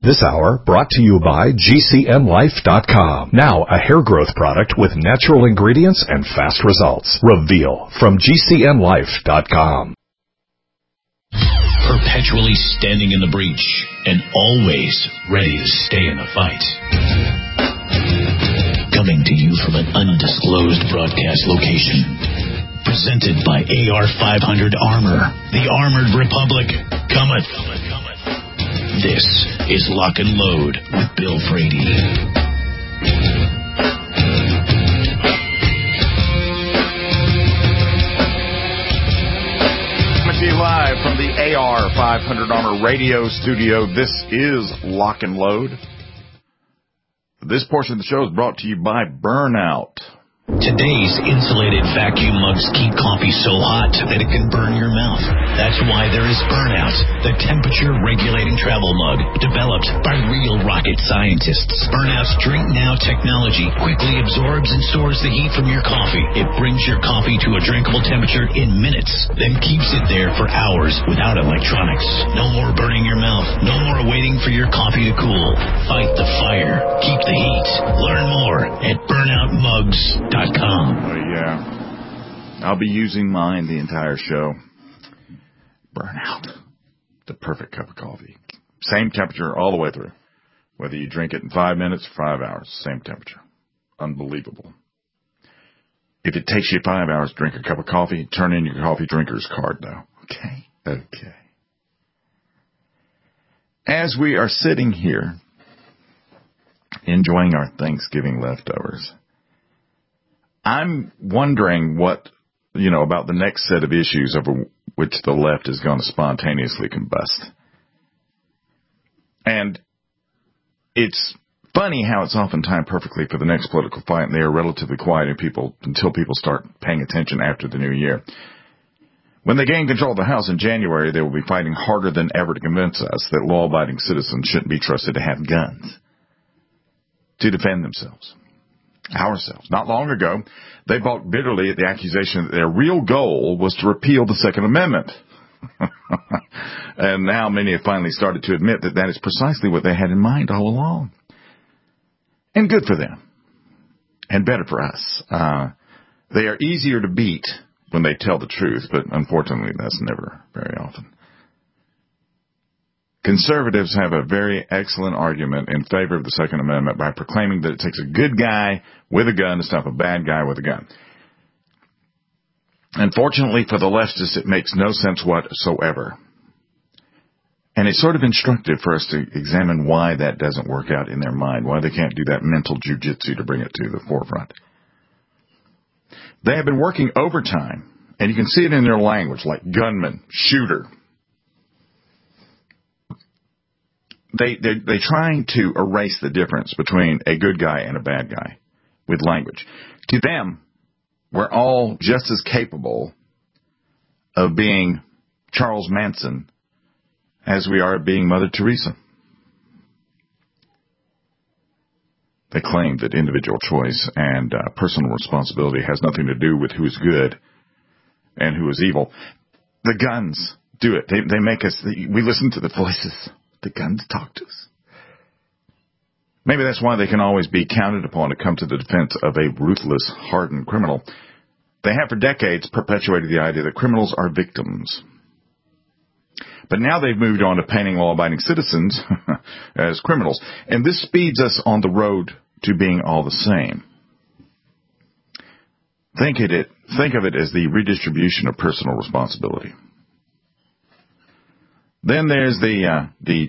This hour brought to you by GCNLife.com. Now a hair growth product with natural ingredients and fast results. Reveal from GCNLife.com. Perpetually standing in the breach and always ready to stay in the fight. Coming to you from an undisclosed broadcast location. Presented by AR-500 Armor. The Armored Republic cometh. This is Lock and Load with Bill Frady. Coming to you live from the AR-500 Armor radio studio. This is Lock and Load. This portion of the show is brought to you by Burnout. Today's insulated vacuum mugs keep coffee so hot that it can burn your mouth. That's why there is Burnout, the temperature-regulating travel mug developed by real rocket scientists. Burnout's Drink Now technology quickly absorbs and stores the heat from your coffee. It brings your coffee to a drinkable temperature in minutes, then keeps it there for hours without electronics. No more burning your mouth. No more waiting for your coffee to cool. Fight the fire. Keep the heat. Learn more at burnoutmugs.com. Yeah. I'll be using mine the entire show. Burnout. The perfect cup of coffee. Same temperature all the way through. Whether you drink it in 5 minutes or 5 hours, same temperature. Unbelievable. If it takes you 5 hours to drink a cup of coffee, turn in your coffee drinker's card, though. Okay. As we are sitting here, enjoying our Thanksgiving leftovers, I'm wondering what, about the next set of issues over which the left is going to spontaneously combust. And it's funny how it's often timed perfectly for the next political fight, and they are relatively quiet until people start paying attention after the new year. When they gain control of the House in January, they will be fighting harder than ever to convince us that law-abiding citizens shouldn't be trusted to have guns to defend themselves. Ourselves. Not long ago, they balked bitterly at the accusation that their real goal was to repeal the Second Amendment. And now many have finally started to admit that is precisely what they had in mind all along. And good for them. And better for us. They are easier to beat when they tell the truth, but unfortunately that's never very often. Conservatives have a very excellent argument in favor of the Second Amendment by proclaiming that it takes a good guy with a gun to stop a bad guy with a gun. Unfortunately for the leftists, it makes no sense whatsoever. And it's sort of instructive for us to examine why that doesn't work out in their mind, why they can't do that mental jujitsu to bring it to the forefront. They have been working overtime, and you can see it in their language, like gunman, shooter. They're trying to erase the difference between a good guy and a bad guy with language. To them, we're all just as capable of being Charles Manson as we are of being Mother Teresa. They claim that individual choice and personal responsibility has nothing to do with who is good and who is evil. The guns do it. They make us, we listen to the voices. The guns talk to us. Maybe that's why they can always be counted upon to come to the defense of a ruthless, hardened criminal. They have for decades perpetuated the idea that criminals are victims. But now they've moved on to painting law-abiding citizens as criminals. And this speeds us on the road to being all the same. Think of it as the redistribution of personal responsibility. Then there's the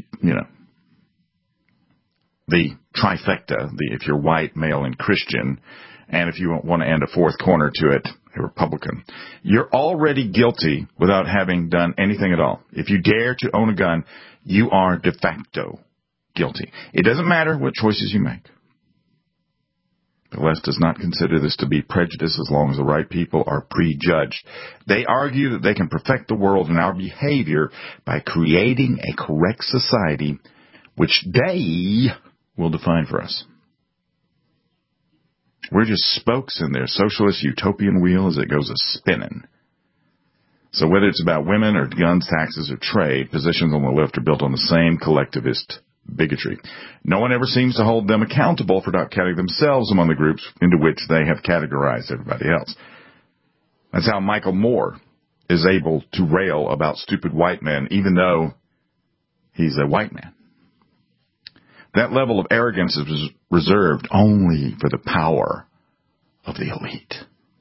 trifecta, if you're white, male, and Christian, and if you want to add a fourth corner to it, a Republican. You're already guilty without having done anything at all. If you dare to own a gun, you are de facto guilty. It doesn't matter what choices you make. The left does not consider this to be prejudice as long as the right people are prejudged. They argue that they can perfect the world and our behavior by creating a correct society which they will define for us. We're just spokes in their socialist utopian wheel as it goes a-spinning. So whether it's about women or guns, taxes, or trade, positions on the left are built on the same collectivist bigotry. No one ever seems to hold them accountable for not counting themselves among the groups into which they have categorized everybody else. That's how Michael Moore is able to rail about stupid white men, even though he's a white man. That level of arrogance is reserved only for the power of the elite.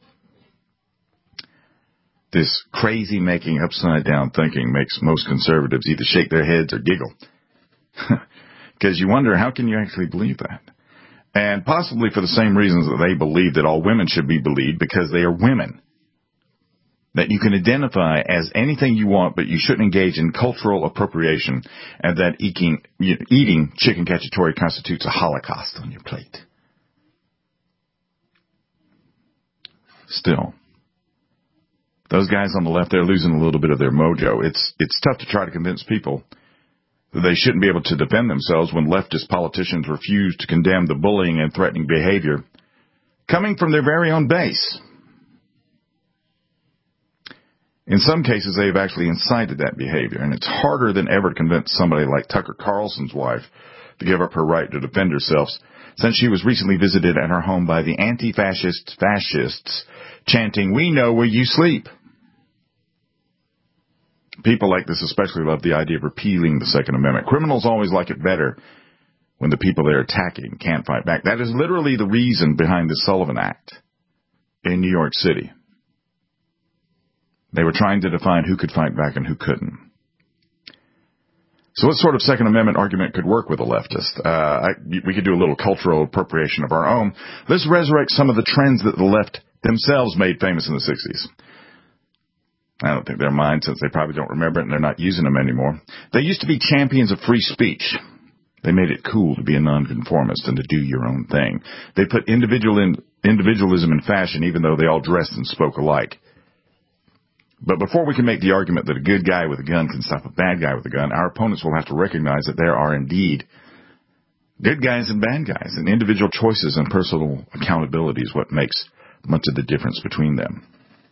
This crazy making upside-down thinking makes most conservatives either shake their heads or giggle. Because you wonder, how can you actually believe that? And possibly for the same reasons that they believe that all women should be believed, because they are women. That you can identify as anything you want, but you shouldn't engage in cultural appropriation, and that eating chicken cacciatore constitutes a holocaust on your plate. Still, those guys on the left, they're losing a little bit of their mojo. It's tough to try to convince people that they shouldn't be able to defend themselves when leftist politicians refuse to condemn the bullying and threatening behavior coming from their very own base. In some cases, they've actually incited that behavior, and it's harder than ever to convince somebody like Tucker Carlson's wife to give up her right to defend herself, since she was recently visited at her home by the anti-fascist fascists chanting, "We know where you sleep." People like this especially love the idea of repealing the Second Amendment. Criminals always like it better when the people they're attacking can't fight back. That is literally the reason behind the Sullivan Act in New York City. They were trying to define who could fight back and who couldn't. So what sort of Second Amendment argument could work with a leftist? We could do a little cultural appropriation of our own. Let's resurrect some of the trends that the left themselves made famous in the 60s. I don't think they're mine, since they probably don't remember it and they're not using them anymore. They used to be champions of free speech. They made it cool to be a nonconformist and to do your own thing. They put individualism in fashion, even though they all dressed and spoke alike. But before we can make the argument that a good guy with a gun can stop a bad guy with a gun, our opponents will have to recognize that there are indeed good guys and bad guys, and individual choices and personal accountability is what makes much of the difference between them.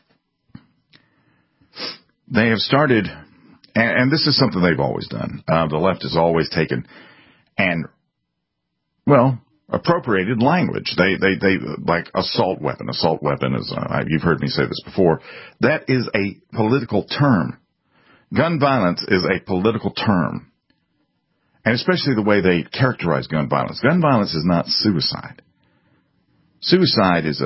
They have started, and this is something they've always done. The left has always taken and, appropriated language. They like assault weapon. Assault weapon is, you've heard me say this before, that is a political term. Gun violence is a political term. And especially the way they characterize gun violence. Gun violence is not suicide. Suicide is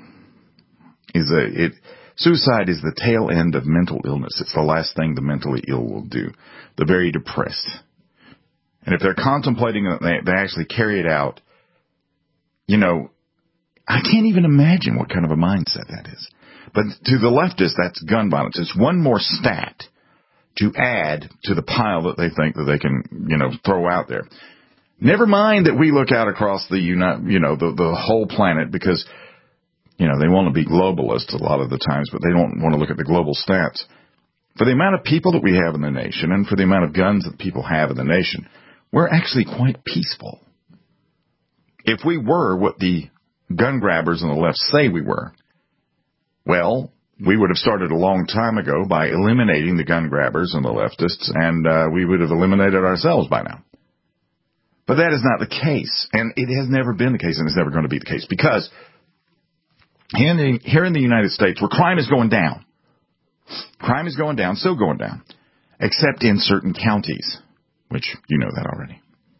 suicide is the tail end of mental illness. It's the last thing the mentally ill will do. The very depressed. And if they're contemplating it, they actually carry it out. I can't even imagine what kind of a mindset that is. But to the leftists, that's gun violence. It's one more stat to add to the pile that they think that they can, throw out there. Never mind that we look out across the whole planet, because, they want to be globalists a lot of the times, but they don't want to look at the global stats. For the amount of people that we have in the nation, and for the amount of guns that people have in the nation, we're actually quite peaceful. If we were what the gun grabbers on the left say we were, we would have started a long time ago by eliminating the gun grabbers and the leftists, and we would have eliminated ourselves by now. But that is not the case, and it has never been the case, and it's never going to be the case, because here in the United States, where crime is going down, still going down, except in certain counties, which you know that already.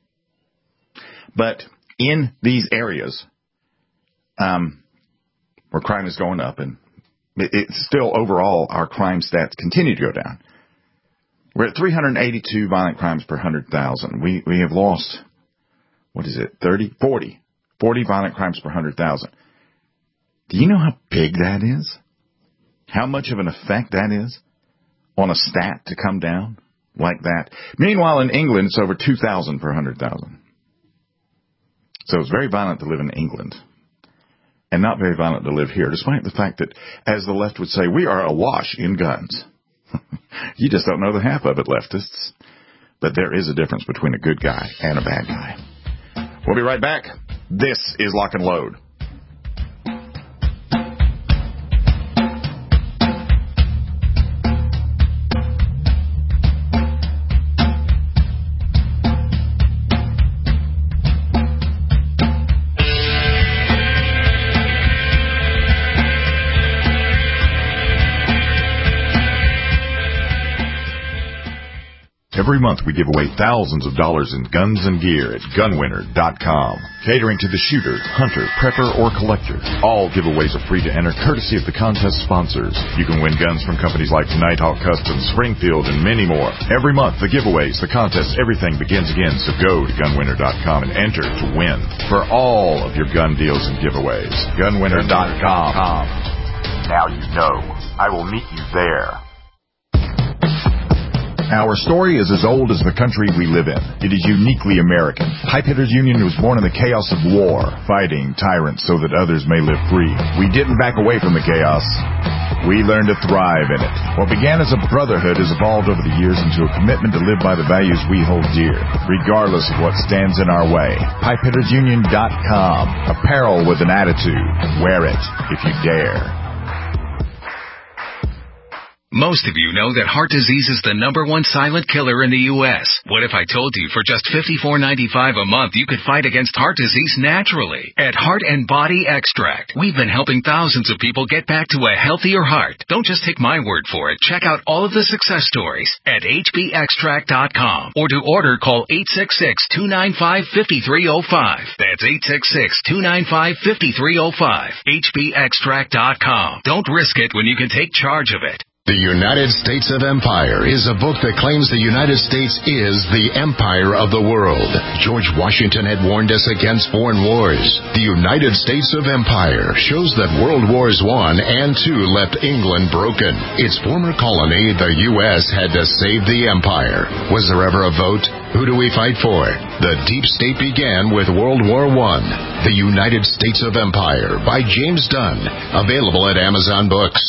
But in these areas where crime is going up, and it's still overall our crime stats continue to go down. We're at 382 violent crimes per 100,000. We have lost, 40 violent crimes per 100,000. Do you know how big that is? How much of an effect that is on a stat to come down like that? Meanwhile, in England, it's over 2,000 per 100,000. So it's very violent to live in England, and not very violent to live here, despite the fact that, as the left would say, we are awash in guns. You just don't know the half of it, leftists. But there is a difference between a good guy and a bad guy. We'll be right back. This is Lock and Load. Every month we give away thousands of dollars in guns and gear at gunwinner.com. Catering to the shooter, hunter, prepper, or collector. All giveaways are free to enter courtesy of the contest sponsors. You can win guns from companies like Nighthawk Customs, Springfield, and many more. Every month, the giveaways, the contests, everything begins again, so go to gunwinner.com and enter to win for all of your gun deals and giveaways. Gunwinner.com. Now you know. I will meet you there. Our story is as old as the country we live in. It is uniquely American. Pipehitters Union was born in the chaos of war, fighting tyrants so that others may live free. We didn't back away from the chaos. We learned to thrive in it. What began as a brotherhood has evolved over the years into a commitment to live by the values we hold dear, regardless of what stands in our way. Pipehittersunion.com. Apparel with an attitude. Wear it if you dare. Most of you know that heart disease is the #1 silent killer in the U.S. What if I told you for just $54.95 a month you could fight against heart disease naturally? At Heart and Body Extract, we've been helping thousands of people get back to a healthier heart. Don't just take my word for it. Check out all of the success stories at hbextract.com. Or to order, call 866-295-5305. That's 866-295-5305. hbextract.com. Don't risk it when you can take charge of it. The United States of Empire is a book that claims the United States is the empire of the world. George Washington had warned us against foreign wars. The United States of Empire shows that World Wars I and II left England broken. Its former colony, the U.S., had to save the empire. Was there ever a vote? Who do we fight for? The deep state began with World War I. The United States of Empire by James Dunn. Available at Amazon Books.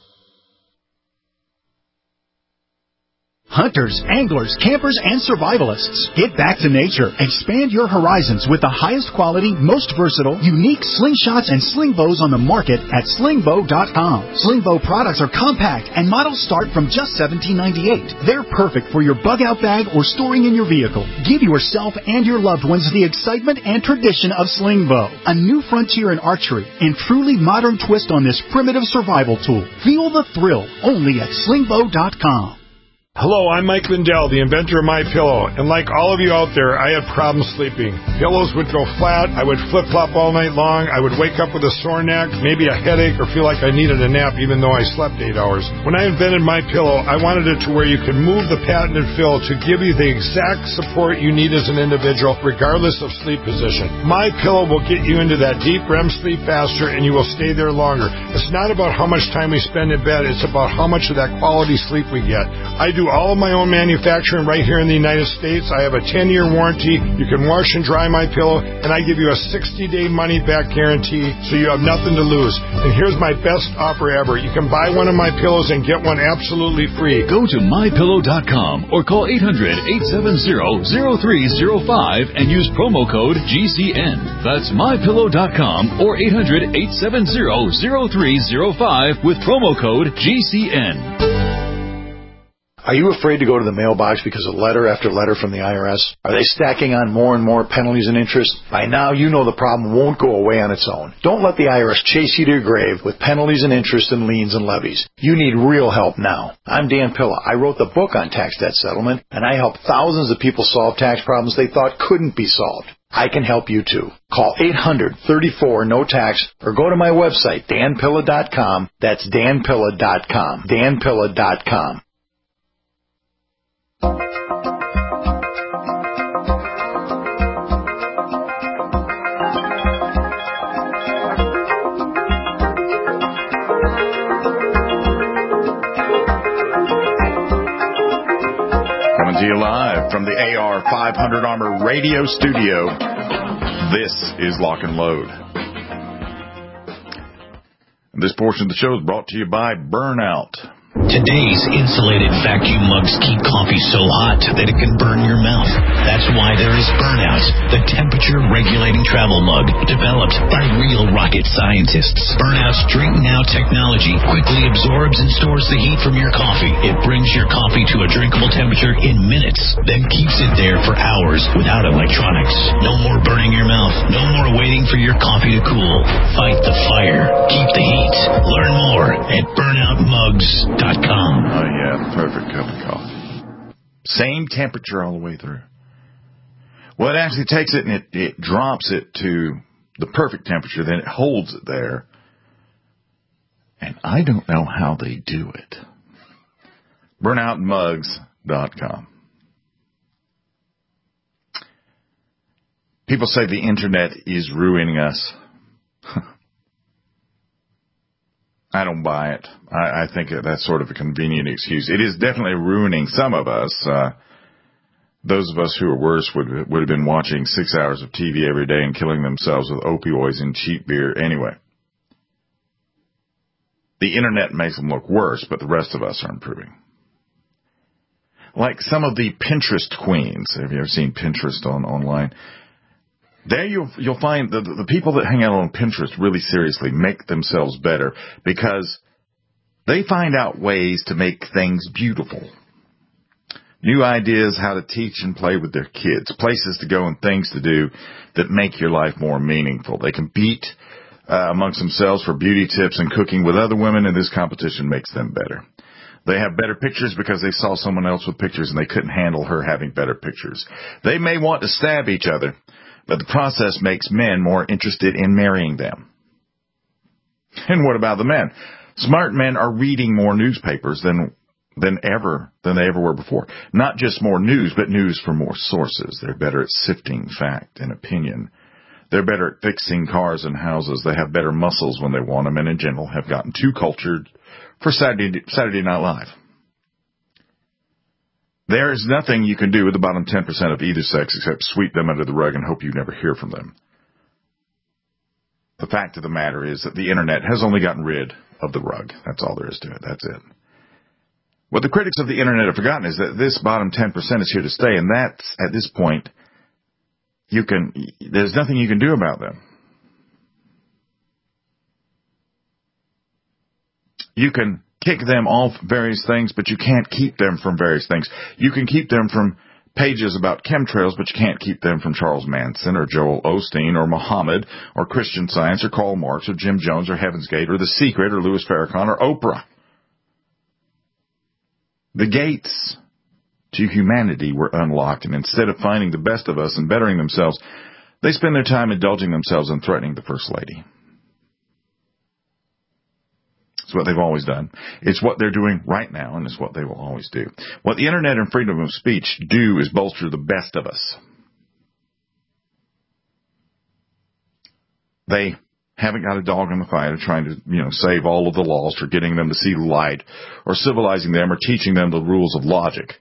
Hunters, anglers, campers, and survivalists. Get back to nature. Expand your horizons with the highest quality, most versatile, unique slingshots and sling bows on the market at slingbow.com. Slingbow products are compact and models start from just $17.98. They're perfect for your bug-out bag or storing in your vehicle. Give yourself and your loved ones the excitement and tradition of Slingbow, a new frontier in archery and truly modern twist on this primitive survival tool. Feel the thrill only at slingbow.com. Hello, I'm Mike Lindell, the inventor of MyPillow, and like all of you out there, I had problems sleeping. Pillows would go flat, I would flip-flop all night long, I would wake up with a sore neck, maybe a headache, or feel like I needed a nap even though I slept 8 hours. When I invented MyPillow, I wanted it to where you could move the patented fill to give you the exact support you need as an individual, regardless of sleep position. MyPillow will get you into that deep REM sleep faster, and you will stay there longer. It's not about how much time we spend in bed, it's about how much of that quality sleep we get. I do all of my own manufacturing right here in the United States. I have a 10-year warranty. You can wash and dry my pillow, and I give you a 60-day money-back guarantee, so you have nothing to lose. And here's my best offer ever. You can buy one of my pillows and get one absolutely free. Go to mypillow.com or call 800-870-0305 and use promo code GCN. That's mypillow.com or 800-870-0305 with promo code GCN. Are you afraid to go to the mailbox because of letter after letter from the IRS? Are they stacking on more and more penalties and interest? By now, you know the problem won't go away on its own. Don't let the IRS chase you to your grave with penalties and interest and liens and levies. You need real help now. I'm Dan Pilla. I wrote the book on tax debt settlement, and I helped thousands of people solve tax problems they thought couldn't be solved. I can help you too. Call 800-34-NO-TAX or go to my website, danpilla.com. That's danpilla.com. danpilla.com. Coming to you live from the AR-500 Armor radio studio, this is Lock and Load. This portion of the show is brought to you by Burnout. Today's insulated vacuum mugs keep coffee so hot that it can burn your mouth. That's why there is Burnout, the temperature-regulating travel mug developed by real rocket scientists. Burnout's Drink Now technology quickly absorbs and stores the heat from your coffee. It brings your coffee to a drinkable temperature in minutes, then keeps it there for hours without electronics. No more burning your mouth. No more waiting for your coffee to cool. Fight the fire. Keep the heat. Learn more at burnoutmugs.com. Oh, yeah, perfect cup of coffee. Same temperature all the way through. Well, it actually takes it and it drops it to the perfect temperature, then it holds it there. And I don't know how they do it. Burnoutmugs.com. People say the internet is ruining us. I don't buy it. I think that's sort of a convenient excuse. It is definitely ruining some of us. Those of us who are worse would have been watching 6 hours of TV every day and killing themselves with opioids and cheap beer anyway. The internet makes them look worse, but the rest of us are improving. Like some of the Pinterest queens. Have you ever seen Pinterest online? There you'll find the people that hang out on Pinterest really seriously make themselves better because they find out ways to make things beautiful. New ideas how to teach and play with their kids, places to go and things to do that make your life more meaningful. They compete amongst themselves for beauty tips and cooking with other women, and this competition makes them better. They have better pictures because they saw someone else with pictures and they couldn't handle her having better pictures. They may want to stab each other, but the process makes men more interested in marrying them. And what about the men? Smart men are reading more newspapers than they ever were before. Not just more news, but news from more sources. They're better at sifting fact and opinion. They're better at fixing cars and houses. They have better muscles when they want them, and in general have gotten too cultured for Saturday Night Live. There is nothing you can do with the bottom 10% of either sex except sweep them under the rug and hope you never hear from them. The fact of the matter is that the internet has only gotten rid of the rug. That's all there is to it. That's it. What the critics of the internet have forgotten is that this bottom 10% is here to stay, and that's, at this point, there's nothing you can do about them. You can kick them off various things, but you can't keep them from various things. You can keep them from pages about chemtrails, but you can't keep them from Charles Manson or Joel Osteen or Muhammad or Christian Science or Karl Marx or Jim Jones or Heaven's Gate or The Secret or Louis Farrakhan or Oprah. The gates to humanity were unlocked, and instead of finding the best of us and bettering themselves, they spend their time indulging themselves and threatening the First Lady. It's what they've always done. It's what they're doing right now, and it's what they will always do. What the internet and freedom of speech do is bolster the best of us. They haven't got a dog in the fight of trying to, save all of the laws or getting them to see light or civilizing them or teaching them the rules of logic.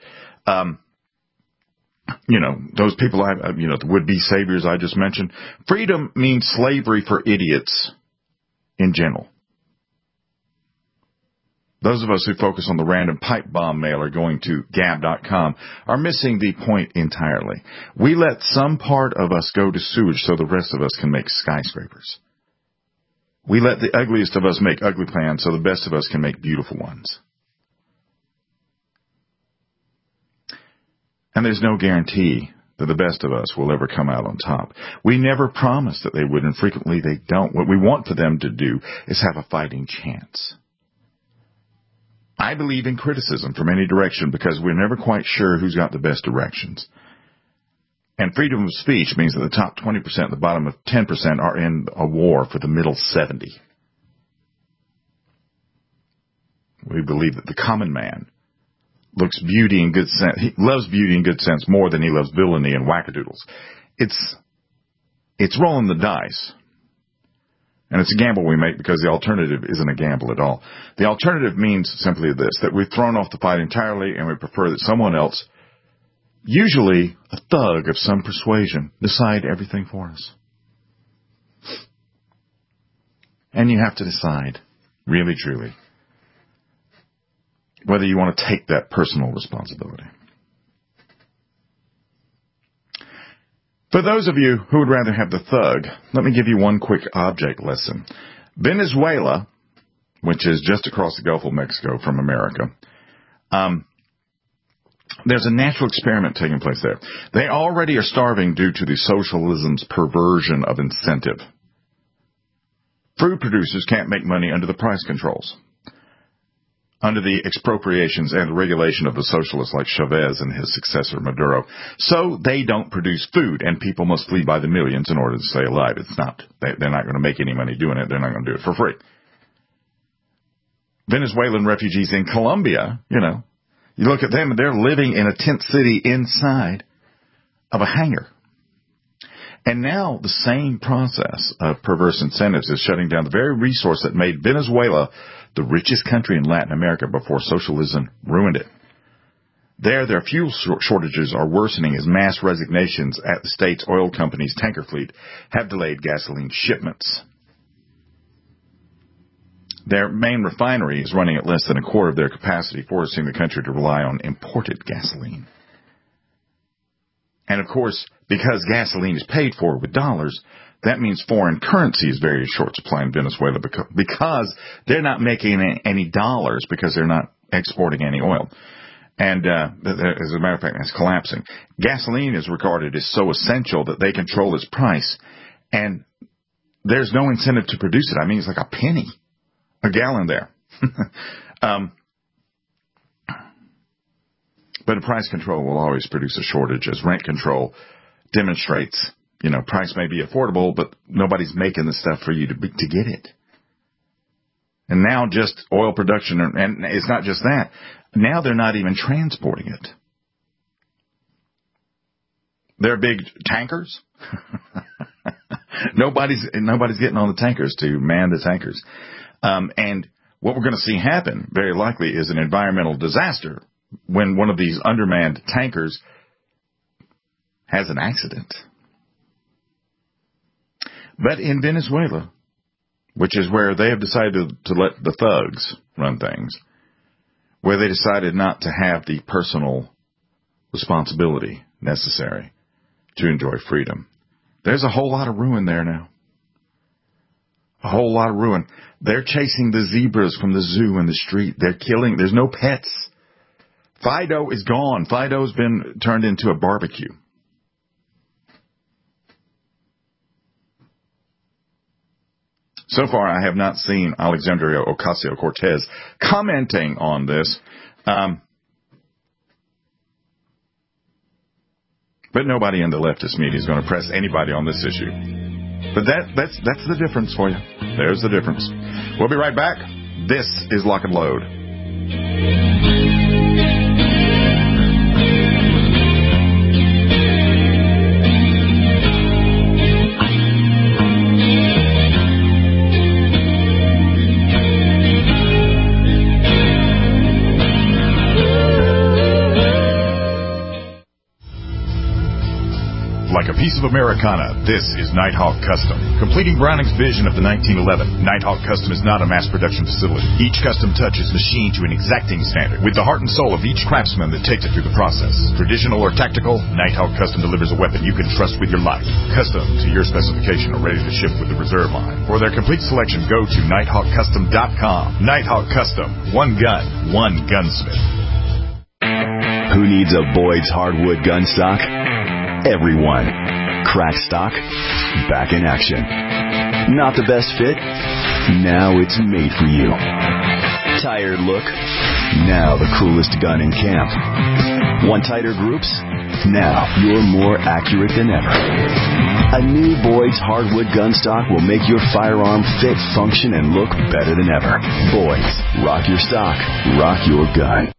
Those people, the would-be saviors I just mentioned. Freedom means slavery for idiots in general. Those of us who focus on the random pipe bomb mailer going to Gab.com are missing the point entirely. We let some part of us go to sewage so the rest of us can make skyscrapers. We let the ugliest of us make ugly plans so the best of us can make beautiful ones. And there's no guarantee that the best of us will ever come out on top. We never promise that they would, and frequently they don't. What we want for them to do is have a fighting chance. I believe in criticism from any direction because we're never quite sure who's got the best directions. And freedom of speech means that the top 20% and the bottom of 10% are in a war for the middle 70. We believe that the common man loves beauty and good sense more than he loves villainy and wackadoodles. It's rolling the dice. And it's a gamble we make because the alternative isn't a gamble at all. The alternative means simply this, that we've thrown off the fight entirely and we prefer that someone else, usually a thug of some persuasion, decide everything for us. And you have to decide, really truly, whether you want to take that personal responsibility. For those of you who would rather have the thug, let me give you one quick object lesson. Venezuela, which is just across the Gulf of Mexico from America, there's a natural experiment taking place there. They already are starving due to the socialism's perversion of incentive. Fruit producers can't make money under the price controls. under the expropriations and regulation of the socialists like Chavez and his successor Maduro. So they don't produce food, and people must flee by the millions in order to stay alive. They're not going to make any money doing it. They're not going to do it for free. Venezuelan refugees in Colombia, you look at them and they're living in a tent city inside of a hangar. And now the same process of perverse incentives is shutting down the very resource that made Venezuela the richest country in Latin America before socialism ruined it. Their fuel shortages are worsening as mass resignations at the state's oil company's tanker fleet have delayed gasoline shipments. Their main refinery is running at less than a quarter of their capacity, forcing the country to rely on imported gasoline. And, of course, because gasoline is paid for with dollars, that means foreign currency is very short supply in Venezuela because they're not making any dollars because they're not exporting any oil. And as a matter of fact, that's collapsing. Gasoline is regarded as so essential that they control its price, and there's no incentive to produce it. I mean, it's like a penny a gallon there. But price control will always produce a shortage, as rent control demonstrates. Price may be affordable, but nobody's making the stuff for you to get it. And now just oil production, and it's not just that. Now they're not even transporting it. They're big tankers. Nobody's getting on the tankers to man the tankers. And what we're going to see happen, very likely, is an environmental disaster when one of these undermanned tankers has an accident. But in Venezuela, which is where they have decided to let the thugs run things, where they decided not to have the personal responsibility necessary to enjoy freedom, there's a whole lot of ruin there now. A whole lot of ruin. They're chasing the zebras from the zoo in the street. They're killing. There's no pets. Fido is gone. Fido's been turned into a barbecue. So far, I have not seen Alexandria Ocasio-Cortez commenting on this. But nobody in the leftist media is going to press anybody on this issue. But that's the difference for you. There's the difference. We'll be right back. This is Lock and Load. Like a piece of Americana, this is Nighthawk Custom. Completing Browning's vision of the 1911, Nighthawk Custom is not a mass production facility. Each custom touch is machined to an exacting standard, with the heart and soul of each craftsman that takes it through the process. Traditional or tactical, Nighthawk Custom delivers a weapon you can trust with your life. Custom to your specification or ready to ship with the reserve line. For their complete selection, go to NighthawkCustom.com. Nighthawk Custom. One gun, one gunsmith. Who needs a Boyd's hardwood gun stock? Everyone. Crack stock, back in action. Not the best fit? Now it's made for you. Tired look? Now the coolest gun in camp. Want tighter groups? Now you're more accurate than ever. A new Boyd's hardwood gun stock will make your firearm fit, function, and look better than ever. Boyd's. Rock your stock. Rock your gun.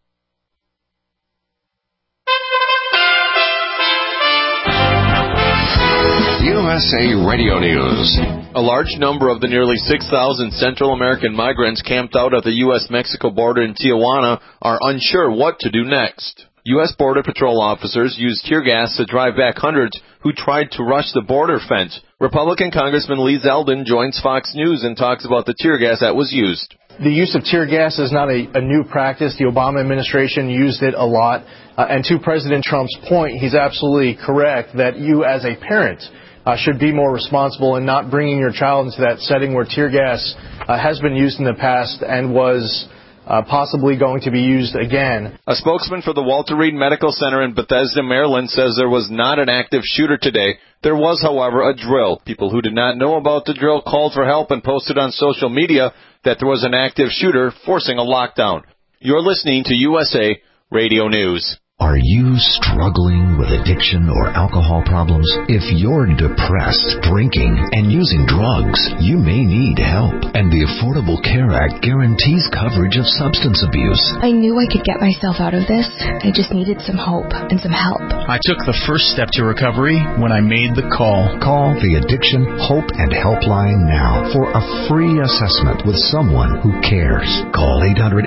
USA Radio News. A large number of the nearly 6,000 Central American migrants camped out at the U.S.-Mexico border in Tijuana are unsure what to do next. U.S. Border Patrol officers used tear gas to drive back hundreds who tried to rush the border fence. Republican Congressman Lee Zeldin joins Fox News and talks about the tear gas that was used. The use of tear gas is not a new practice. The Obama administration used it a lot. And to President Trump's point, he's absolutely correct that you as a parent should be more responsible in not bringing your child into that setting where tear gas has been used in the past and was possibly going to be used again. A spokesman for the Walter Reed Medical Center in Bethesda, Maryland, says there was not an active shooter today. There was, however, a drill. People who did not know about the drill called for help and posted on social media that there was an active shooter forcing a lockdown. You're listening to USA Radio News. Are you struggling with addiction or alcohol problems? If you're depressed, drinking, and using drugs, you may need help. And the Affordable Care Act guarantees coverage of substance abuse. I knew I could get myself out of this. I just needed some hope and some help. I took the first step to recovery when I made the call. Call the Addiction Hope and Helpline now for a free assessment with someone who cares. Call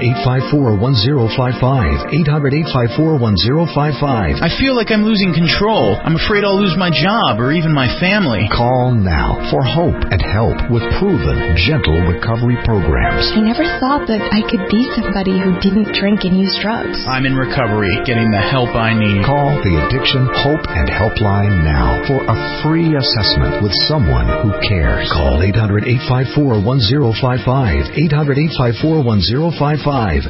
800-854-1055. 800-854-1055. I feel like I'm losing control. I'm afraid I'll lose my job or even my family. Call now for hope and help with proven, gentle recovery programs. I never thought that I could be somebody who didn't drink and use drugs. I'm in recovery, getting the help I need. Call the Addiction Hope and Helpline now for a free assessment with someone who cares. Call 800-854-1055. 800-854-1055.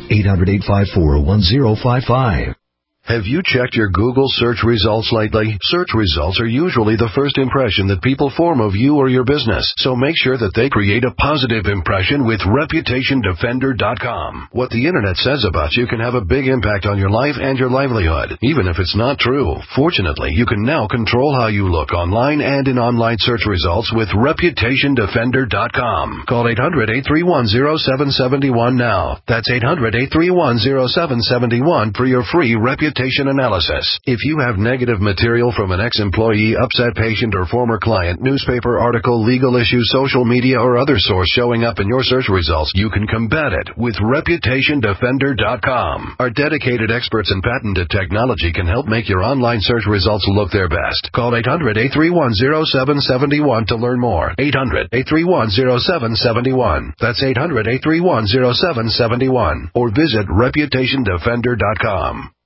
800-854-1055. Have you checked your Google search results lately? Search results are usually the first impression that people form of you or your business, so make sure that they create a positive impression with ReputationDefender.com. What the Internet says about you can have a big impact on your life and your livelihood, even if it's not true. Fortunately, you can now control how you look online and in online search results with ReputationDefender.com. Call 800-831-0771 now. That's 800-831-0771 for your free reputation analysis. If you have negative material from an ex-employee, upset patient, or former client, newspaper article, legal issue, social media, or other source showing up in your search results, you can combat it with ReputationDefender.com. Our dedicated experts in patented technology can help make your online search results look their best. Call 800-831-0771 to learn more. 800-831-0771. That's 800-831-0771. Or visit ReputationDefender.com.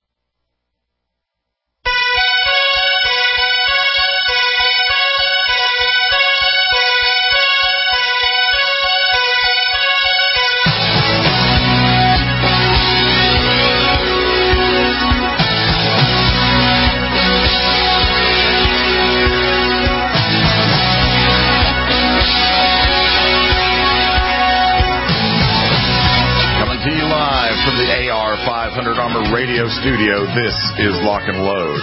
Armor Radio Studio, this is Lock and Load.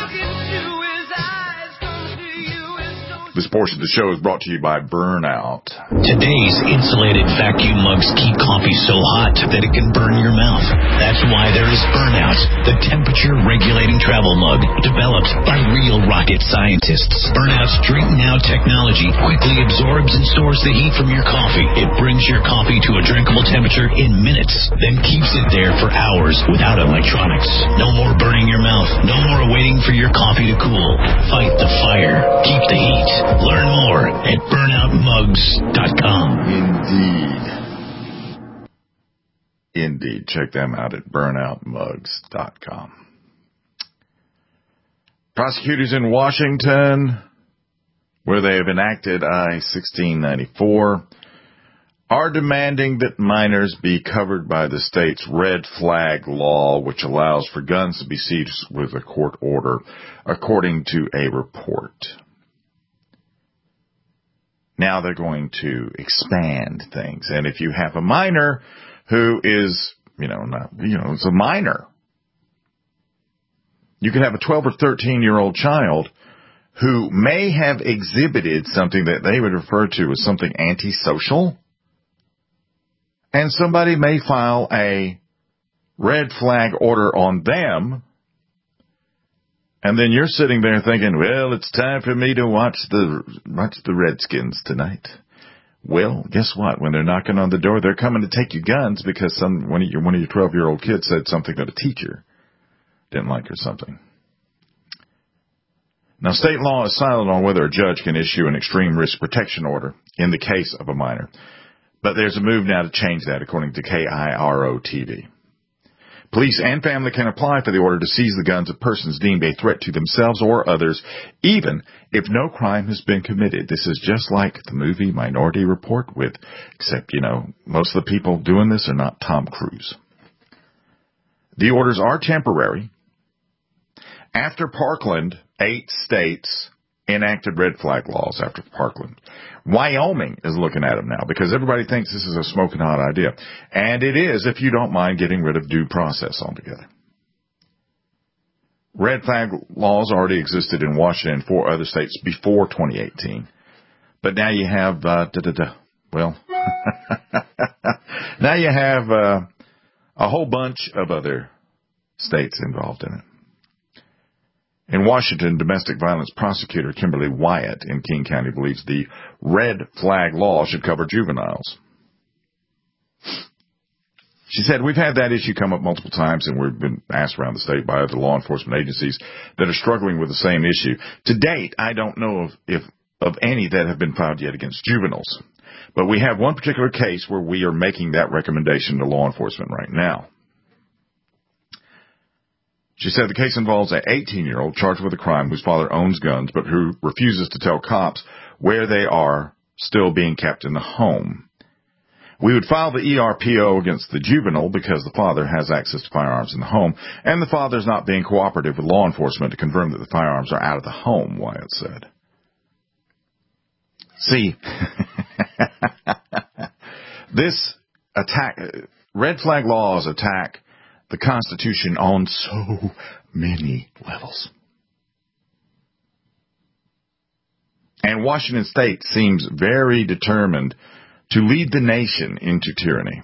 This portion of the show is brought to you by Burnout. Today's insulated vacuum mugs keep coffee so hot that it can burn your mouth. That's why there is Burnout, the temperature-regulating travel mug developed by real rocket scientists. Burnout's Drink Now technology quickly absorbs and stores the heat from your coffee. It brings your coffee to a drinkable temperature in minutes, then keeps it there for hours without electronics. No more burning your mouth. No more waiting for your coffee to cool. Fight the fire. Keep the heat. Learn more at burnoutmugs.com. Indeed. Check them out at burnoutmugs.com. Prosecutors in Washington, where they have enacted I-1694, are demanding that minors be covered by the state's red flag law, which allows for guns to be seized with a court order, according to a report. Now they're going to expand things. And if you have a minor who is, is a minor, you could have a 12 or 13-year-old child who may have exhibited something that they would refer to as something antisocial. And somebody may file a red flag order on them. And then you're sitting there thinking, well, it's time for me to watch the Redskins tonight. Well, guess what? When they're knocking on the door, they're coming to take your guns because one of your 12-year-old kids said something that a teacher didn't like or something. Now, state law is silent on whether a judge can issue an extreme risk protection order in the case of a minor. But there's a move now to change that, according to KIRO-TV. Police and family can apply for the order to seize the guns of persons deemed a threat to themselves or others, even if no crime has been committed. This is just like the movie Minority Report, except, most of the people doing this are not Tom Cruise. The orders are temporary. After Parkland, 8 states enacted red flag laws after Parkland. Wyoming is looking at them now because everybody thinks this is a smoking hot idea. And it is if you don't mind getting rid of due process altogether. Red flag laws already existed in Washington and 4 other states before 2018. But now you have, now you have a whole bunch of other states involved in it. In Washington, domestic violence prosecutor Kimberly Wyatt in King County believes the red flag law should cover juveniles. She said, we've had that issue come up multiple times, and we've been asked around the state by other law enforcement agencies that are struggling with the same issue. To date, I don't know of any that have been filed yet against juveniles. But we have one particular case where we are making that recommendation to law enforcement right now. She said the case involves an 18-year-old charged with a crime whose father owns guns but who refuses to tell cops where they are still being kept in the home. We would file the ERPO against the juvenile because the father has access to firearms in the home, and the father's not being cooperative with law enforcement to confirm that the firearms are out of the home, Wyatt said. See, this attack, red flag laws attack the Constitution on so many levels. And Washington State seems very determined to lead the nation into tyranny.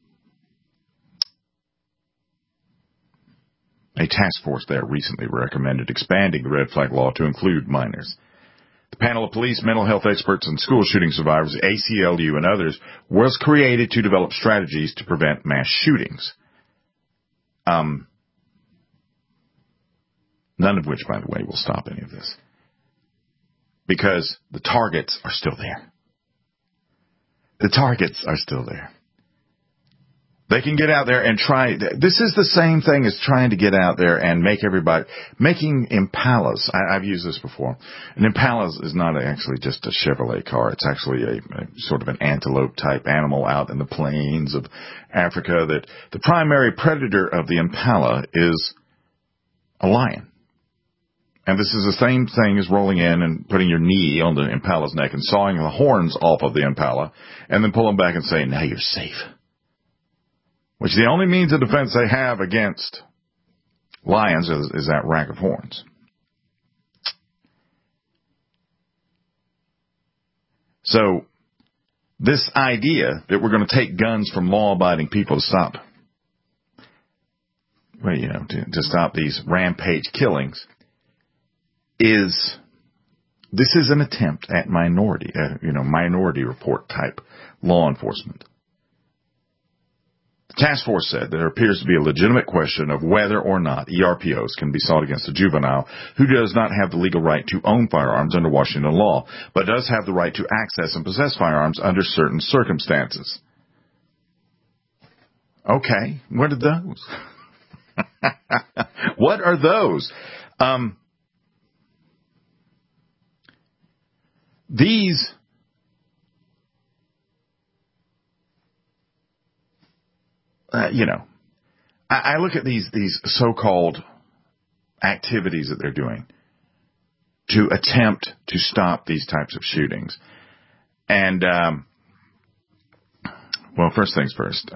A task force there recently recommended expanding the red flag law to include minors. The panel of police, mental health experts, and school shooting survivors, ACLU, and others, was created to develop strategies to prevent mass shootings. None of which, by the way, will stop any of this. Because the targets are still there. The targets are still there. They can get out there and try. This is the same thing as trying to get out there and making Impalas. I've used this before. An Impala is not actually just a Chevrolet car. It's actually a sort of an antelope type animal out in the plains of Africa. That the primary predator of the Impala is a lion. And this is the same thing as rolling in and putting your knee on the Impala's neck and sawing the horns off of the Impala and then pulling back and saying, now you're safe. Which the only means of defense they have against lions is that rack of horns. So this idea that we're going to take guns from law-abiding people to stop, to stop these rampage killings is an attempt at minority report type law enforcement. The task force said that there appears to be a legitimate question of whether or not ERPOs can be sought against a juvenile who does not have the legal right to own firearms under Washington law, but does have the right to access and possess firearms under certain circumstances. Okay, what are those? What are those? These I look at these so-called activities that they're doing to attempt to stop these types of shootings. And, first things first,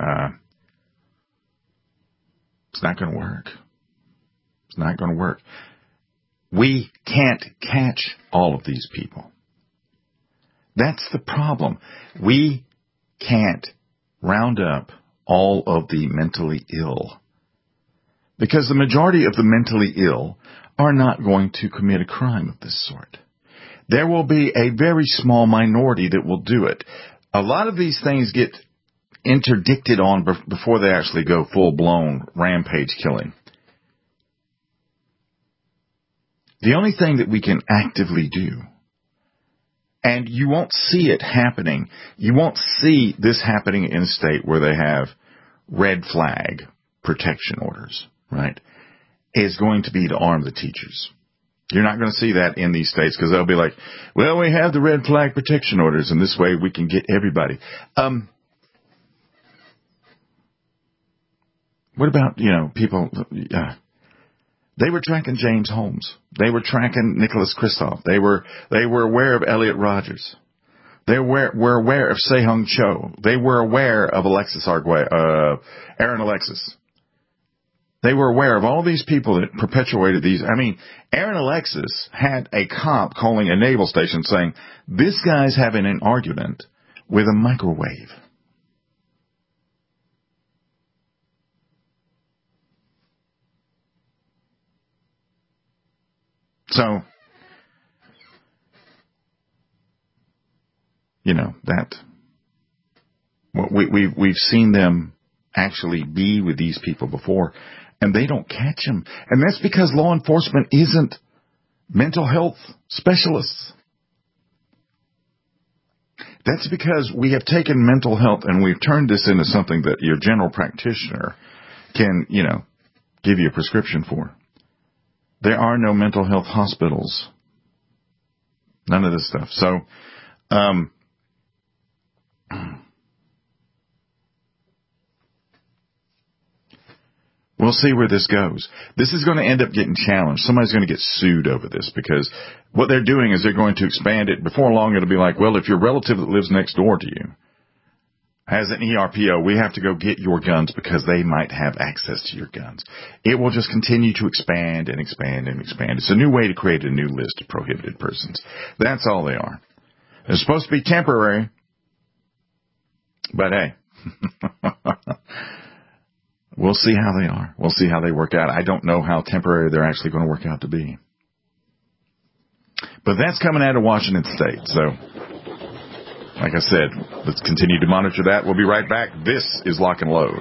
it's not going to work. It's not going to work. We can't catch all of these people. That's the problem. We can't round up all of the mentally ill. Because the majority of the mentally ill are not going to commit a crime of this sort. There will be a very small minority that will do it. A lot of these things get interdicted on before they actually go full-blown rampage killing. The only thing that we can actively do, and you won't see it happening, you won't see this happening in a state where they have red flag protection orders, right, is going to be to arm the teachers. You're not going to see that in these states because they'll be like, well, we have the red flag protection orders, and this way we can get everybody. What about, people, They were tracking James Holmes. They were tracking Nicholas Kristof. They were aware of Elliot Rogers. They were aware of Se-Hung Cho. They were aware of Aaron Alexis. They were aware of all these people that perpetuated these. I mean, Aaron Alexis had a cop calling a naval station saying, this guy's having an argument with a microwave. So, you know, that we've seen them actually be with these people before, and they don't catch them. And that's because law enforcement isn't mental health specialists. That's because we have taken mental health and we've turned this into something that your general practitioner can, you know, give you a prescription for. There are no mental health hospitals. None of this stuff. So, we'll see where this goes. This is going to end up getting challenged. Somebody's going to get sued over this because what they're doing is they're going to expand it. Before long, it'll be like, well, if your relative that lives next door to you has an ERPO, we have to go get your guns because they might have access to your guns. It will just continue to expand and expand and expand. It's a new way to create a new list of prohibited persons. That's all they are. They're supposed to be temporary, but hey, we'll see how they are. We'll see how they work out. I don't know how temporary they're actually going to work out to be. But that's coming out of Washington State, so like I said, let's continue to monitor that. We'll be right back. This is Lock and Load.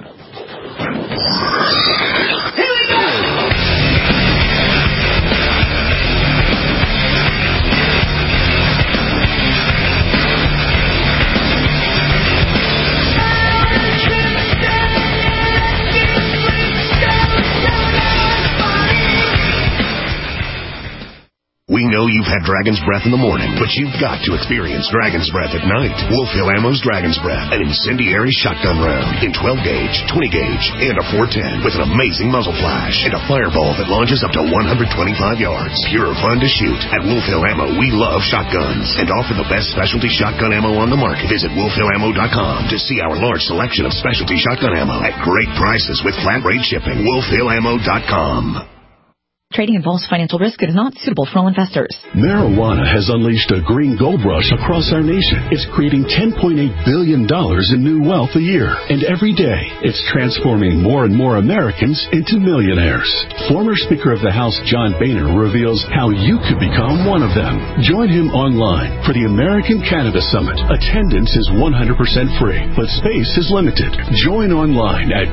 We know you've had Dragon's Breath in the morning, but you've got to experience Dragon's Breath at night. Wolf Hill Ammo's Dragon's Breath, an incendiary shotgun round in 12-gauge, 20-gauge, and a 410 with an amazing muzzle flash and a fireball that launches up to 125 yards. Pure fun to shoot. At Wolf Hill Ammo, we love shotguns and offer the best specialty shotgun ammo on the market. Visit wolfhillammo.com to see our large selection of specialty shotgun ammo at great prices with flat rate shipping. wolfhillammo.com. Trading involves financial risk and is not suitable for all investors. Marijuana has unleashed a green gold rush across our nation. It's creating $10.8 billion in new wealth a year. And every day, it's transforming more and more Americans into millionaires. Former Speaker of the House John Boehner reveals how you could become one of them. Join him online for the American Cannabis Summit. Attendance is 100% free, but space is limited. Join online at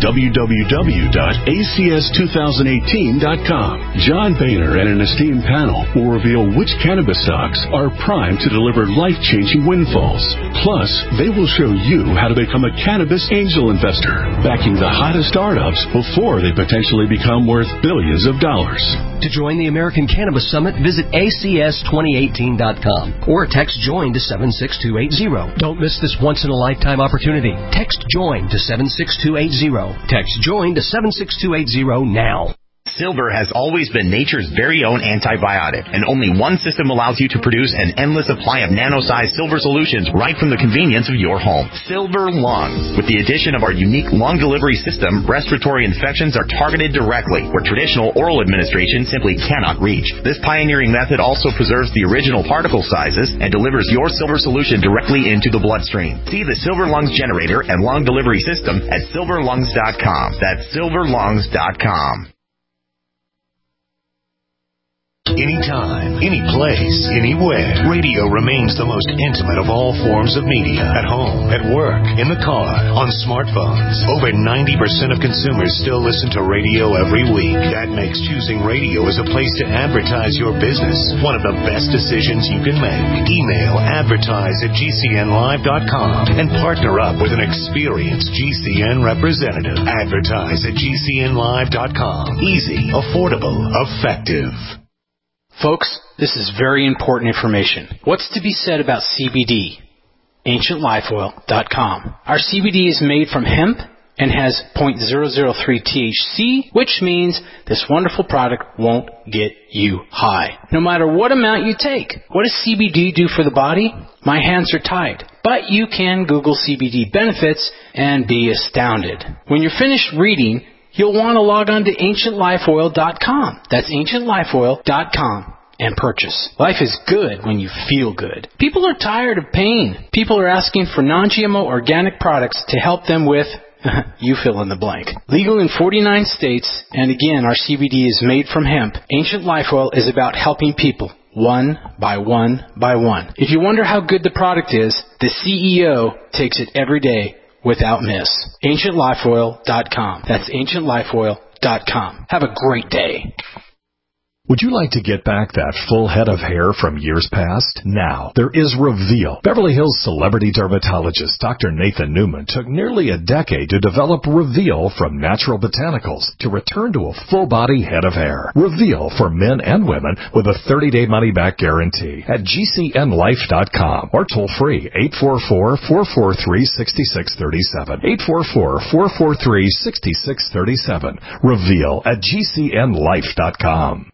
www.acs2018.com. John Boehner and an esteemed panel will reveal which cannabis stocks are primed to deliver life-changing windfalls. Plus, they will show you how to become a cannabis angel investor, backing the hottest startups before they potentially become worth billions of dollars. To join the American Cannabis Summit, visit acs2018.com or text JOIN to 76280. Don't miss this once-in-a-lifetime opportunity. Text JOIN to 76280. Text JOIN to 76280 now. Silver has always been nature's very own antibiotic, and only one system allows you to produce an endless supply of nano-sized silver solutions right from the convenience of your home. Silver Lungs. With the addition of our unique lung delivery system, respiratory infections are targeted directly, where traditional oral administration simply cannot reach. This pioneering method also preserves the original particle sizes and delivers your silver solution directly into the bloodstream. See the Silver Lungs generator and lung delivery system at silverlungs.com. That's silverlungs.com. Anytime, any place, anywhere. Radio remains the most intimate of all forms of media. At home, at work, in the car, on smartphones. Over 90% of consumers still listen to radio every week. That makes choosing radio as a place to advertise your business one of the best decisions you can make. Email advertise@gcnlive.com and partner up with an experienced GCN representative. Advertise at gcnlive.com. Easy, affordable, effective. Folks, this is very important information. What's to be said about CBD? AncientLifeOil.com. Our CBD is made from hemp, and has 0.003 THC, which means this wonderful product won't get you high, no matter what amount you take. What does CBD do for the body? My hands are tied. But you can Google CBD benefits and be astounded. When you're finished reading, you'll want to log on to ancientlifeoil.com. That's ancientlifeoil.com. And purchase. Life is good when you feel good. People are tired of pain. People are asking for non-GMO organic products to help them with, you fill in the blank. Legal in 49 states, and again, our CBD is made from hemp. Ancient Life Oil is about helping people, one by one by one. If you wonder how good the product is, the CEO takes it every day without miss. ancientlifeoil.com. That's ancientlifeoil.com. Have a great day. Would you like to get back that full head of hair from years past? Now, there is Reveal. Beverly Hills celebrity dermatologist Dr. Nathan Newman took nearly a decade to develop Reveal from natural botanicals to return to a full-body head of hair. Reveal for men and women with a 30-day money-back guarantee at GCNlife.com or toll free 844-443-6637. 844-443-6637. Reveal at GCNlife.com.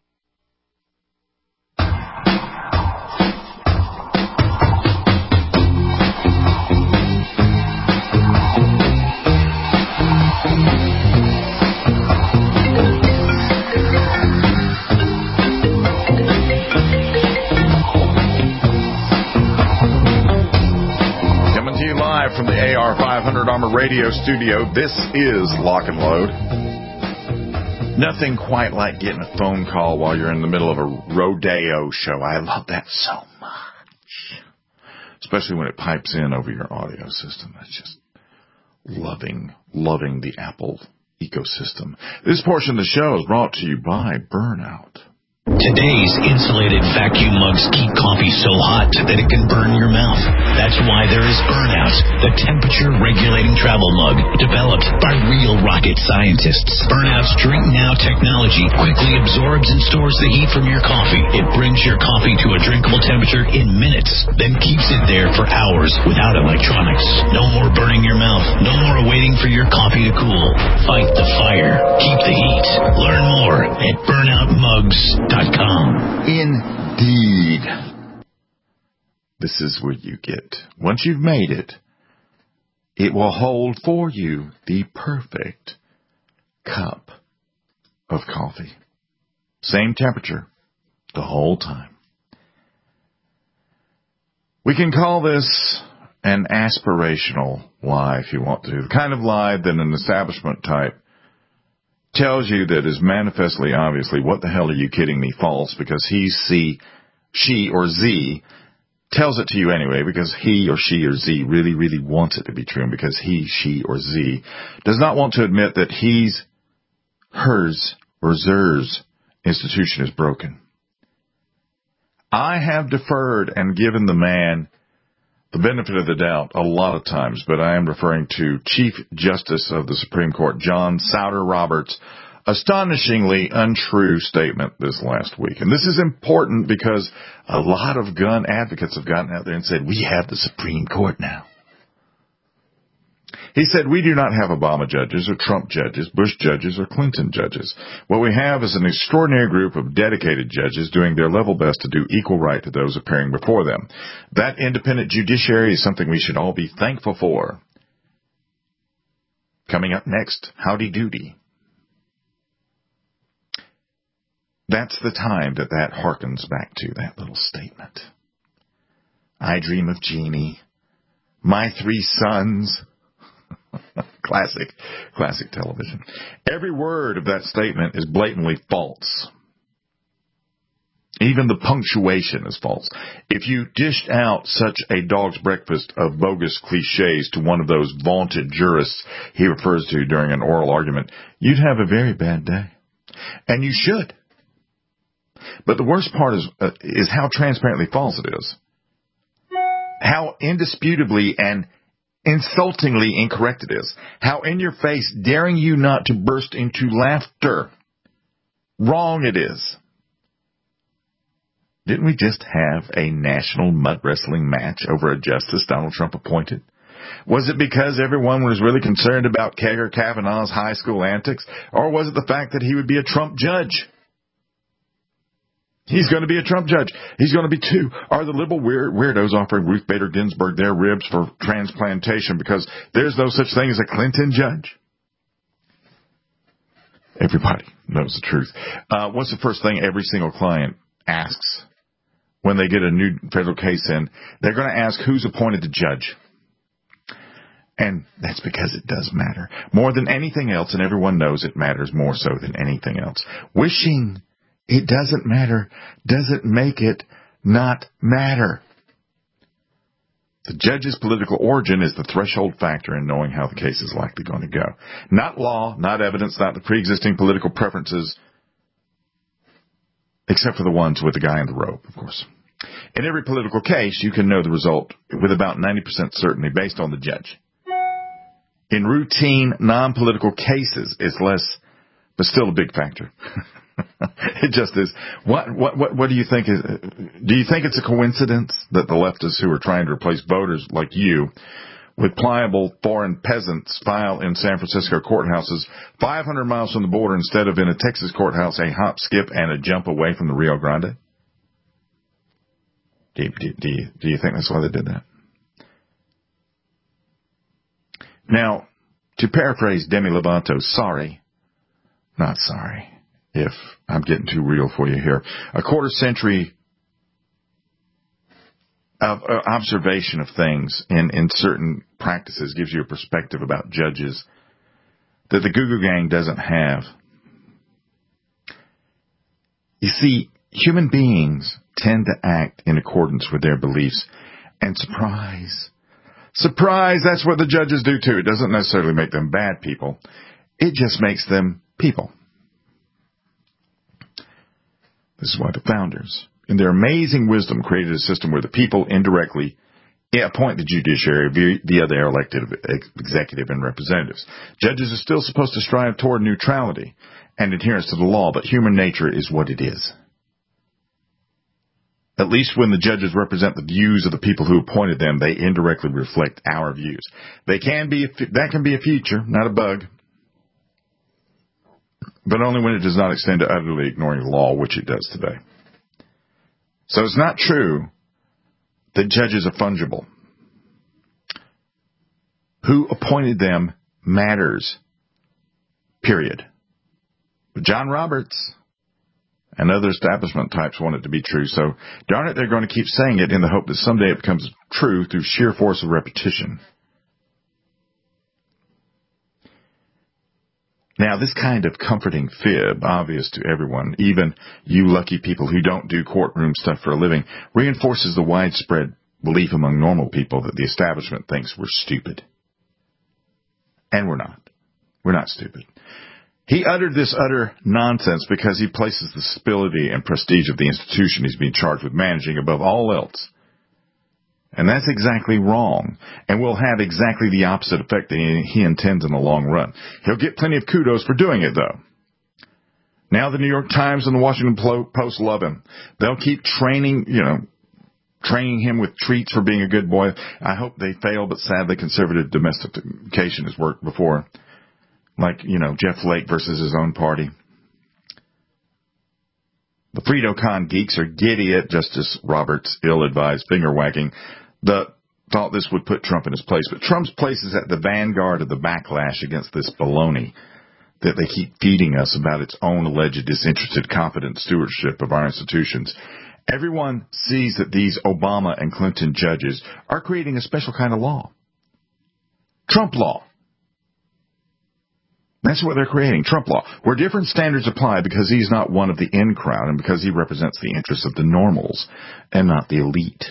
From the AR500 Armor Radio studio, this is Lock and Load. Nothing quite like getting a phone call while you're in the middle of a rodeo show. I love that so much. Especially when it pipes in over your audio system. That's just loving the Apple ecosystem. This portion of the show is brought to you by Burnout. Today's insulated vacuum mugs keep coffee so hot that it can burn your mouth. That's why there is Burnout, the temperature-regulating travel mug developed by real rocket scientists. Burnout's Drink Now technology quickly absorbs and stores the heat from your coffee. It brings your coffee to a drinkable temperature in minutes, then keeps it there for hours without electronics. No more burning your mouth. No more waiting for your coffee to cool. Fight the fire. Keep the heat. Learn more at burnoutmugs.com. Indeed. This is where you get, once you've made it, it will hold for you the perfect cup of coffee. Same temperature the whole time. We can call this an aspirational lie if you want to. The kind of lie that an establishment type tells you that is manifestly, obviously, what the hell are you kidding me, false, because she or Z tells it to you anyway, because he or she or Z really, really wants it to be true, and because he, she, or Z does not want to admit that his, hers, or zers institution is broken. I have deferred and given the man the benefit of the doubt a lot of times, but I am referring to Chief Justice of the Supreme Court, John Souter Roberts' astonishingly untrue statement this last week. And this is important because a lot of gun advocates have gotten out there and said, we have the Supreme Court now. He said, we do not have Obama judges or Trump judges, Bush judges or Clinton judges. What we have is an extraordinary group of dedicated judges doing their level best to do equal right to those appearing before them. That independent judiciary is something we should all be thankful for. Coming up next, Howdy Doody. That's the time that harkens back to, that little statement. I dream of Jeannie, my three sons. Classic television. Every word of that statement is blatantly false. Even the punctuation is false. If you dished out such a dog's breakfast of bogus cliches to one of those vaunted jurists he refers to during an oral argument, you'd have a very bad day. And you should. But the worst part is how transparently false it is. How indisputably and insultingly incorrect it is. How in your face, daring you not to burst into laughter, wrong it is. Didn't we just have a national mud wrestling match over a justice Donald Trump appointed? Was it because everyone was really concerned about Kavanaugh's high school antics? Or was it the fact that he would be a Trump judge? He's going to be a Trump judge. He's going to be too. Are the liberal weirdos offering Ruth Bader Ginsburg their ribs for transplantation because there's no such thing as a Clinton judge? Everybody knows the truth. What's the first thing every single client asks when they get a new federal case in? They're going to ask who's appointed the judge. And that's because it does matter. More than anything else, and everyone knows it matters more so than anything else. Wishing it doesn't matter doesn't make it not matter. The judge's political origin is the threshold factor in knowing how the case is likely going to go. Not law, not evidence, not the pre-existing political preferences, except for the ones with the guy in the robe, of course. In every political case, you can know the result with about 90% certainty based on the judge. In routine, non-political cases, it's less, but still a big factor. It just is. What do you think is? Do you think it's a coincidence that the leftists who are trying to replace voters like you with pliable foreign peasants file in San Francisco courthouses 500 miles from the border instead of in a Texas courthouse a hop, skip, and a jump away from the Rio Grande? Do you think that's why they did that? Now, to paraphrase Demi Lovato, sorry, not sorry, if I'm getting too real for you here. A quarter century of observation of things in certain practices gives you a perspective about judges that the Goo Goo Gang doesn't have. You see, human beings tend to act in accordance with their beliefs, and surprise, that's what the judges do too. It doesn't necessarily make them bad people. It just makes them people. This is why the founders, in their amazing wisdom, created a system where the people indirectly appoint the judiciary via their elected executive and representatives. Judges are still supposed to strive toward neutrality and adherence to the law, but human nature is what it is. At least when the judges represent the views of the people who appointed them, they indirectly reflect our views. That can be a feature, not a bug. But only when it does not extend to utterly ignoring the law, which it does today. So it's not true that judges are fungible. Who appointed them matters, period. But John Roberts and other establishment types want it to be true, so darn it, they're going to keep saying it in the hope that someday it becomes true through sheer force of repetition. Now, this kind of comforting fib, obvious to everyone, even you lucky people who don't do courtroom stuff for a living, reinforces the widespread belief among normal people that the establishment thinks we're stupid. And we're not. We're not stupid. He uttered this utter nonsense because he places the stability and prestige of the institution he's being charged with managing above all else. And that's exactly wrong, and will have exactly the opposite effect that he intends in the long run. He'll get plenty of kudos for doing it, though. Now the New York Times and the Washington Post love him. They'll keep training him with treats for being a good boy. I hope they fail, but sadly conservative domestication has worked before. Like, Jeff Flake versus his own party. The Frito-Con geeks are giddy at Justice Roberts' ill-advised finger-wagging. Thought this would put Trump in his place. But Trump's place is at the vanguard of the backlash against this baloney that they keep feeding us about its own alleged disinterested, competent stewardship of our institutions. Everyone sees that these Obama and Clinton judges are creating a special kind of law. Trump law. That's what they're creating, Trump law, where different standards apply because he's not one of the in crowd and because he represents the interests of the normals and not the elite.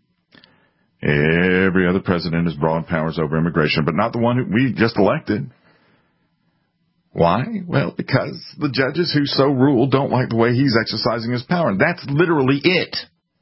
Every other president has broad powers over immigration, but not the one who we just elected. Why? Well, because the judges who so rule don't like the way he's exercising his power. And that's literally it.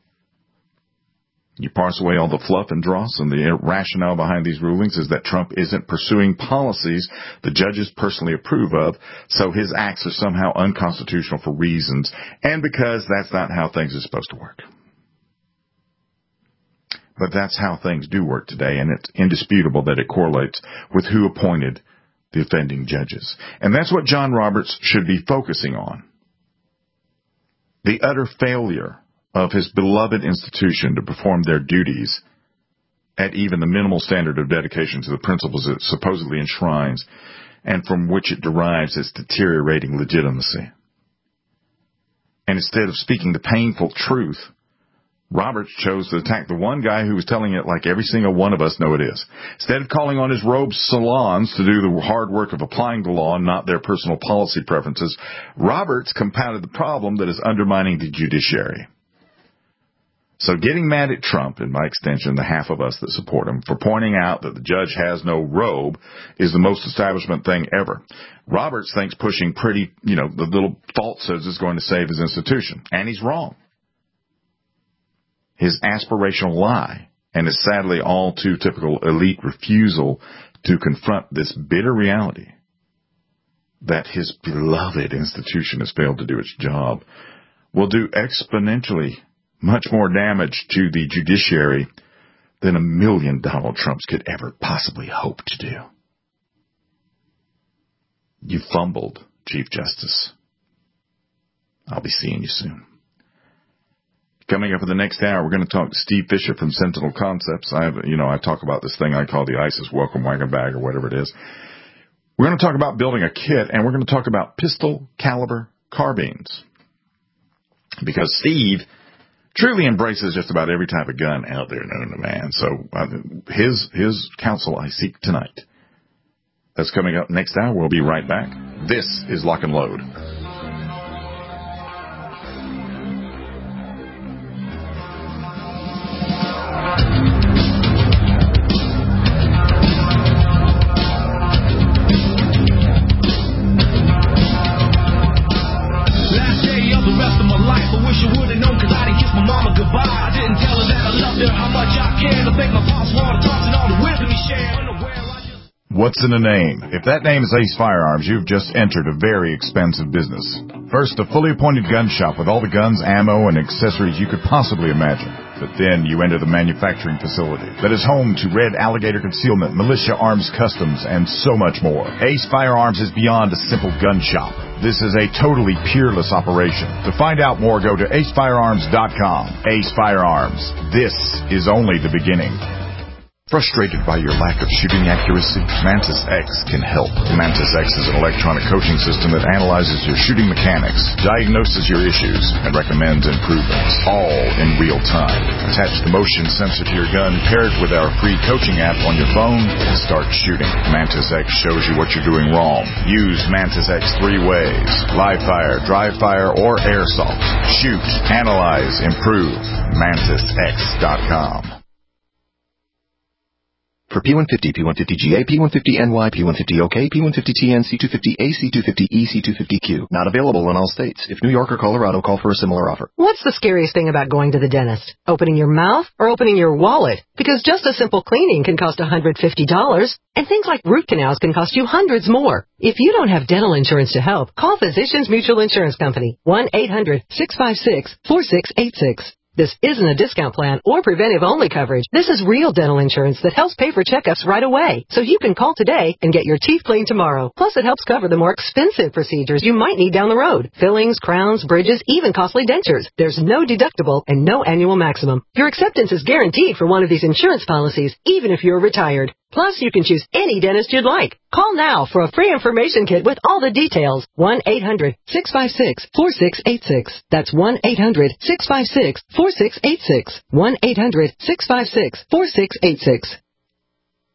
You parse away all the fluff and dross, and the rationale behind these rulings is that Trump isn't pursuing policies the judges personally approve of, so his acts are somehow unconstitutional for reasons, and because that's not how things are supposed to work. But that's how things do work today, and it's indisputable that it correlates with who appointed the offending judges. And that's what John Roberts should be focusing on. The utter failure of his beloved institution to perform their duties at even the minimal standard of dedication to the principles it supposedly enshrines and from which it derives its deteriorating legitimacy. And instead of speaking the painful truth, Roberts chose to attack the one guy who was telling it like every single one of us know it is. Instead of calling on his robed salons to do the hard work of applying the law and not their personal policy preferences, Roberts compounded the problem that is undermining the judiciary. So getting mad at Trump, and by extension the half of us that support him, for pointing out that the judge has no robe is the most establishment thing ever. Roberts thinks pushing pretty, the little falsehoods is going to save his institution. And he's wrong. His aspirational lie, and his sadly all too typical elite refusal to confront this bitter reality that his beloved institution has failed to do its job, will do exponentially much more damage to the judiciary than 1,000,000 Donald Trumps could ever possibly hope to do. You fumbled, Chief Justice. I'll be seeing you soon. Coming up in the next hour, we're going to talk to Steve Fisher from Sentinel Concepts. I talk about this thing I call the ISIS welcome wagon bag or whatever it is. We're going to talk about building a kit, and we're going to talk about pistol caliber carbines. Because Steve truly embraces just about every type of gun out there known to man. So his counsel I seek tonight. That's coming up next hour. We'll be right back. This is Lock and Load. What's in a name? If that name is Ace Firearms, you've just entered a very expensive business. First, a fully appointed gun shop with all the guns, ammo, and accessories you could possibly imagine. But then you enter the manufacturing facility that is home to Red Alligator Concealment, Militia Arms Customs, and so much more. Ace Firearms is beyond a simple gun shop. This is a totally peerless operation. To find out more, go to acefirearms.com. Ace Firearms. This is only the beginning. Frustrated by your lack of shooting accuracy? Mantis X can help. Mantis X is an electronic coaching system that analyzes your shooting mechanics, diagnoses your issues, and recommends improvements, all in real time. Attach the motion sensor to your gun, pair it with our free coaching app on your phone, and start shooting. Mantis X shows you what you're doing wrong. Use Mantis X 3 ways: live fire, dry fire, or airsoft. Shoot, analyze, improve. MantisX.com. For P150, P150GA, P150NY, P150OK, P150TN, C250A, C250E, C250Q. Not available in all states. If New York or Colorado, call for a similar offer. What's the scariest thing about going to the dentist? Opening your mouth or opening your wallet? Because just a simple cleaning can cost $150, and things like root canals can cost you hundreds more. If you don't have dental insurance to help, call Physicians Mutual Insurance Company, 1-800-656-4686. This isn't a discount plan or preventive-only coverage. This is real dental insurance that helps pay for checkups right away. So you can call today and get your teeth cleaned tomorrow. Plus, it helps cover the more expensive procedures you might need down the road. Fillings, crowns, bridges, even costly dentures. There's no deductible and no annual maximum. Your acceptance is guaranteed for one of these insurance policies, even if you're retired. Plus, you can choose any dentist you'd like. Call now for a free information kit with all the details. 1-800-656-4686. That's 1-800-656-4686. 1-800-656-4686.